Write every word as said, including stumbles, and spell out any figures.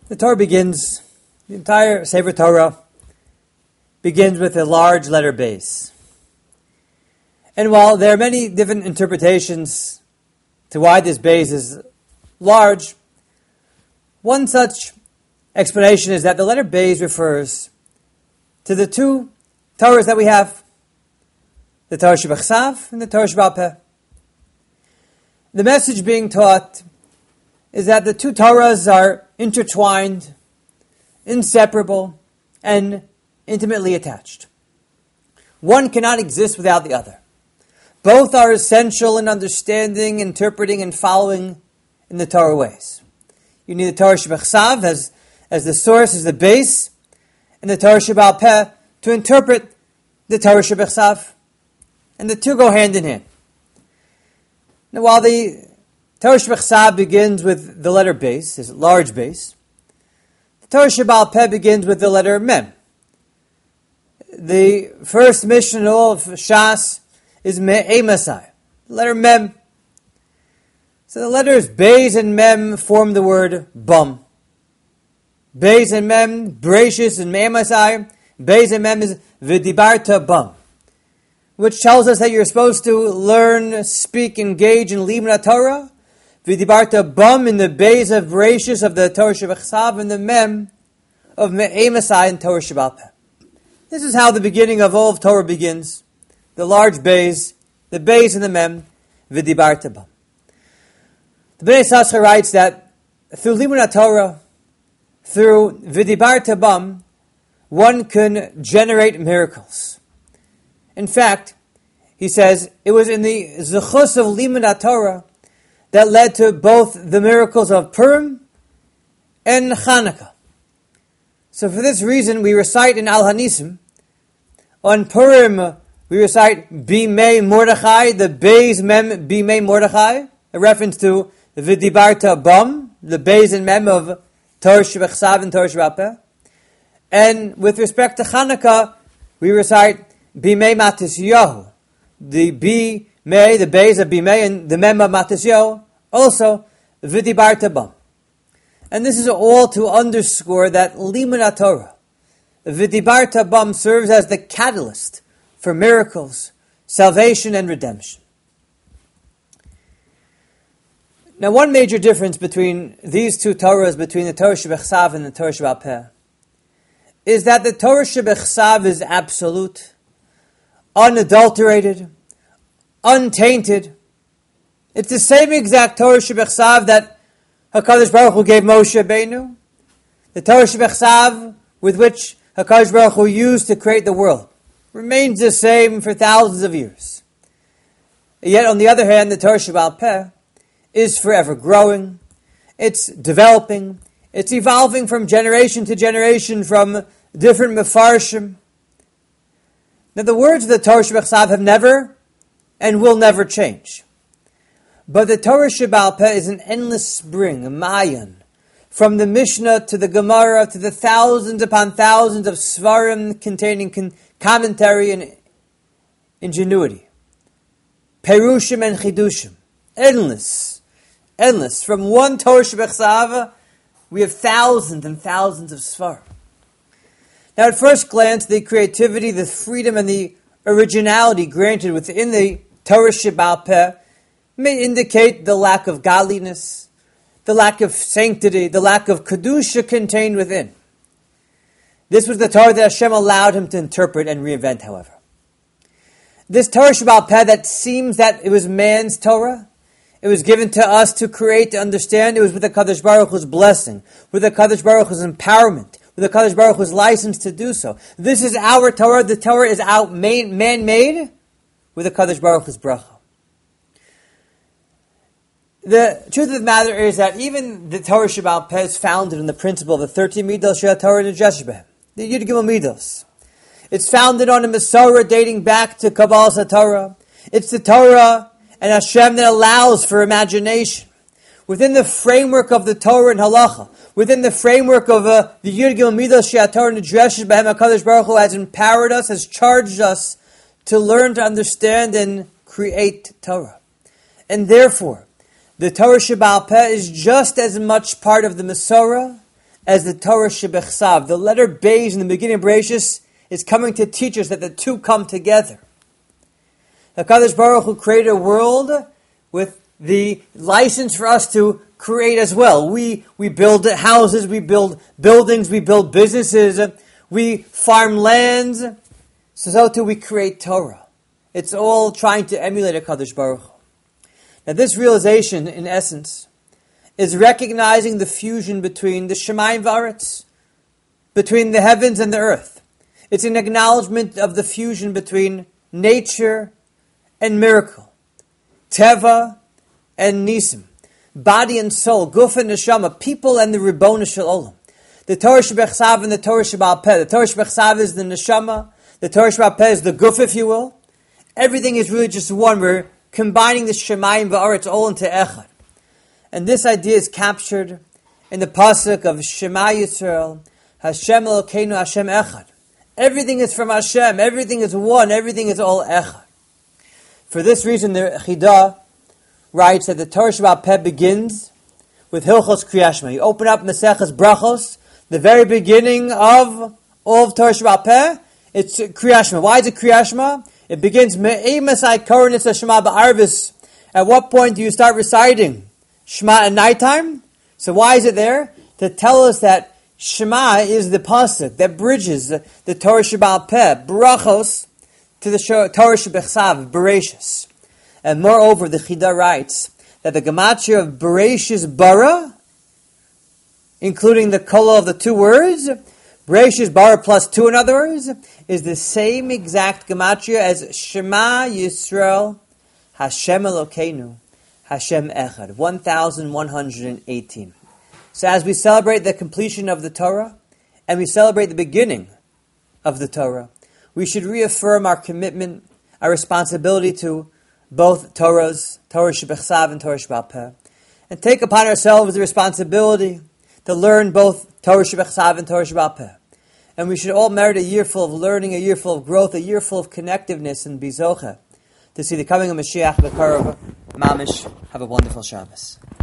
The Torah begins, the entire Sefer Torah begins with a large letter base. And while there are many different interpretations to why this base is large, one such explanation is that the letter base refers to the two Torahs that we have, the Torah Shebechsav and the Torah Sheba'al Peh. The message being taught is that the two Torahs are intertwined, inseparable, and intimately attached. One cannot exist without the other. Both are essential in understanding, interpreting, and following in the Torah ways. You need the Torah Shebechsav as, as the source, as the base, and the Torah Sheba'al Peh to interpret the Torah Shebechsav. And the two go hand in hand. Now, while the Torah Shebechsav begins with the letter base, is large base, the Torah Sheba'al Peh begins with the letter Mem. The first mission of Shas is Me'ei Masai, the letter Mem. So the letters Beis and Mem form the word Bum. Beis and Mem, Bereshis and Me'ei Masai. Beis and Mem is V'dibarta Bum, which tells us that you're supposed to learn, speak, engage in Limud Torah. V'dibarta Bum in the Beis of Bereshis of the Torah Shebechsav and the Mem of Me'ei Masai and Torah Sheba'al Peh. This is how the beginning of all of Torah begins. The large Beis, the Beis and the Mem, V'dibarta Bum. The Bnei Yissaschar writes that through Limud Torah, through V'dibarta Bum, one can generate miracles. In fact, he says, it was in the Zechus of Limud Torah that led to both the miracles of Purim and Chanukah. So for this reason, we recite in Al Hanisim, on Purim, we recite Bimei Mordechai, the Beis Mem Bimei Mordechai, a reference to V'dibarta Bum, the Beis and Mem of Torah Shebechsav and Torah Sheba'al Peh. And with respect to Chanukah, we recite Bimei Matisyahu, the Bimei, the Beis of Bimei, and the Mem of Matisyahu, also V'dibarta Bum. And this is all to underscore that Limud Torah, V'dibarta Bum, serves as the catalyst for miracles, salvation, and redemption. Now, one major difference between these two Torahs, between the Torah Shebechsav and the Torah Sheba'al Peh, is that the Torah Shebechsav is absolute, unadulterated, untainted. It's the same exact Torah Shebechsav that HaKadosh Baruch Hu gave Moshe Rabbeinu, the Torah Shebechsav with which HaKadosh Baruch Hu used to create the world, remains the same for thousands of years. Yet, on the other hand, the Torah Sheba'al Peh is forever growing, it's developing, it's evolving from generation to generation, from different mefarshim. Now, the words of the Torah Shebechsav have never and will never change. But the Torah Sheba'al Peh is an endless spring, a mayan, from the Mishnah to the Gemara to the thousands upon thousands of svarim containing con- commentary and ingenuity. Perushim and chidushim. Endless. Endless. From one Torah Shebechsav, we have thousands and thousands of svarim. Now, at first glance, the creativity, the freedom, and the originality granted within the Torah Sheba'al Peh may indicate the lack of godliness, the lack of sanctity, the lack of kedusha contained within. This was the Torah that Hashem allowed him to interpret and reinvent, however. This Torah Sheba'al Peh that seems that it was man's Torah, it was given to us to create, to understand, it was with the Kadosh Baruch Hu's blessing, with the Kadosh Baruch Hu's empowerment, with the Kadosh Baruch Hu's license to do so. This is our Torah. The Torah is out man-made with the Kadosh Baruch Hu's bracha. The truth of the matter is that even the Torah Sheba'al Peh is founded in the principle of the thirteen midos shel Torah nidreshes behem, the Yud Gimel midos. It's founded on a Masorah dating back to Kabbalah Torah. It's the Torah and Hashem that allows for imagination. Within the framework of the Torah and Halacha, within the framework of uh, the Yud Gimel midos shel Torah nidreshes behem, HaKadosh Baruch Hu has empowered us, has charged us to learn, to understand, and create Torah. And therefore, the Torah Sheba'al Peh is just as much part of the Masorah, as the Torah Shebechsav. The letter Beis in the beginning of Bereshis is coming to teach us that the two come together. HaKadosh Baruch Hu created a world with the license for us to create as well. We we build houses, we build buildings, we build businesses, we farm lands. So, so too we create Torah. It's all trying to emulate HaKadosh Baruch Hu. Now this realization, in essence, is recognizing the fusion between the Shemayim V'aretz, between the heavens and the earth. It's an acknowledgement of the fusion between nature and miracle, Teva and Nisim, body and soul, Guf and Neshama, people and the Ribbon Shel Olam. The Torah Shebechsav and the Torah Sheba'al Peh. The Torah Shebechsav is the Neshama, the Torah Sheba'al Peh is the Guf, if you will. Everything is really just one. We're combining the Shemayim V'aretz all into Echad. And this idea is captured in the pasuk of Shema Yisrael, Hashem Elokeinu Hashem Echad. Everything is from Hashem. Everything is one. Everything is all Echad. For this reason, the Chidah writes that the Torah Sheba'al Peh begins with Hilchos Kriyas Shema. You open up Maseches Brachos, the very beginning of all of Torah Sheba'al Peh, it's Kriyas Shema. Why is it Kriyas Shema? It begins Me'ei Masai Koronitz Shema Ba'arvis. At what point do you start reciting Shema at nighttime? So why is it there? To tell us that Shema is the pasuk that bridges the, the Torah Sheba'al Peh, Brachos, to the Torah Shebechsav, Bereshis. And moreover, the Chidah writes that the gematria of Bereshis bara, including the kola of the two words, Bereshis bara plus two, in other words, is the same exact gematria as Shema Yisrael, Hashem Elokeinu, Hashem Echad, one thousand one hundred eighteen. So as we celebrate the completion of the Torah, and we celebrate the beginning of the Torah, we should reaffirm our commitment, our responsibility to both Torahs, Torah Shebechsav and Torah Sheba'al Peh, and take upon ourselves the responsibility to learn both Torah Shebechsav and Torah Sheba'al Peh. And we should all merit a year full of learning, a year full of growth, a year full of connectiveness and bizocha to see the coming of Mashiach B'Karov Mamish. Have a wonderful Shabbos.